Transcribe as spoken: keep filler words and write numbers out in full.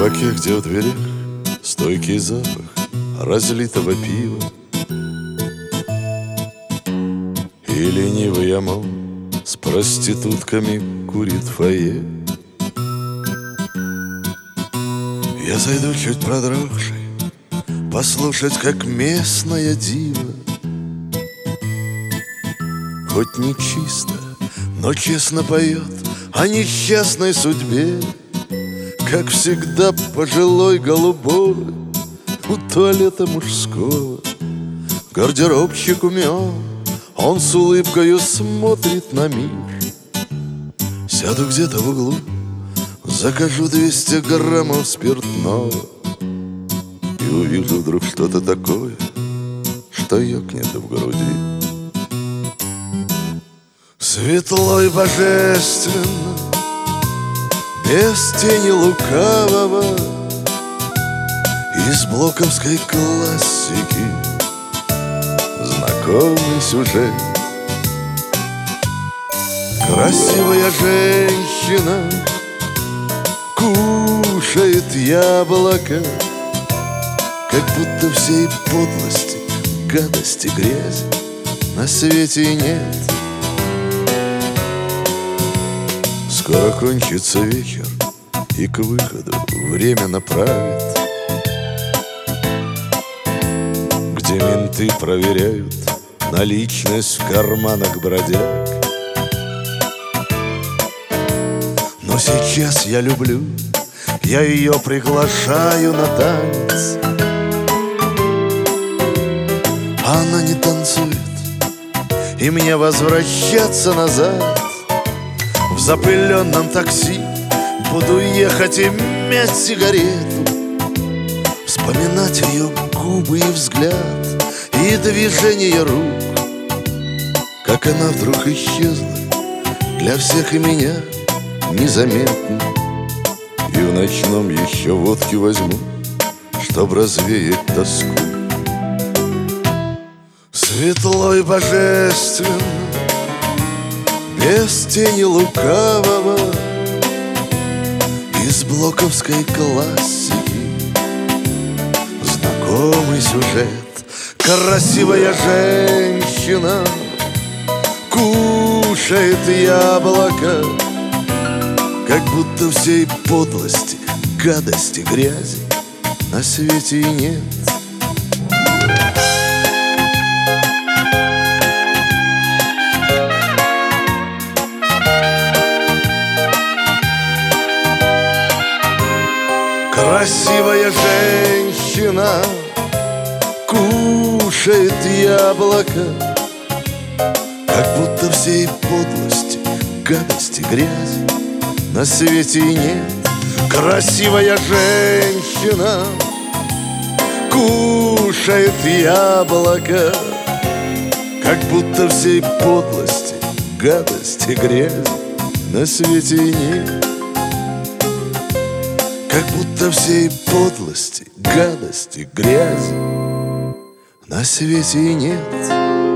кабаке, где у дверей стойкий запах разлитого пива, и ленивый ОМОН с проститутками курит в фойе. Я зайду чуть продрогший, послушать, как местная дива, хоть не чисто, но честно поет о несчастной судьбе. Как всегда, пожилой голубой у туалета мужского гардеробщик умен, он с улыбкою смотрит на мир. Сяду где-то в углу, закажу двести граммов спиртного и увижу вдруг что-то такое, что ёкнет в груди. Светло и божественно, без тени лукавого, из блоковской классики знакомый сюжет. Красивая женщина кушает яблоко, как будто всей подлости, гадости, грязи на свете нет. Скоро кончится вечер, и к выходу время направит, где менты проверяют наличность в карманах бродяг. Но сейчас я люблю, я ее приглашаю на танец. Она не танцует, и мне возвращаться назад. В запыленном такси буду ехать и мять сигарету, вспоминать ее губы и взгляд, и движение рук, как она вдруг исчезла для всех и меня незаметно. И в ночном еще водки возьму, чтоб развеять тоску. Светло и божественно, без тени лукавого, из блоковской классики знакомый сюжет. Красивая женщина кушает яблоко, как будто всей подлости, гадости, грязи на свете и нет. Красивая женщина кушает яблоко, как будто всей подлости, гадости, грязи на свете и нет. Красивая женщина кушает яблоко, как будто всей подлости, гадости, грязи на свете и нет. Как будто всей подлости, гадости, грязи на свете и нет.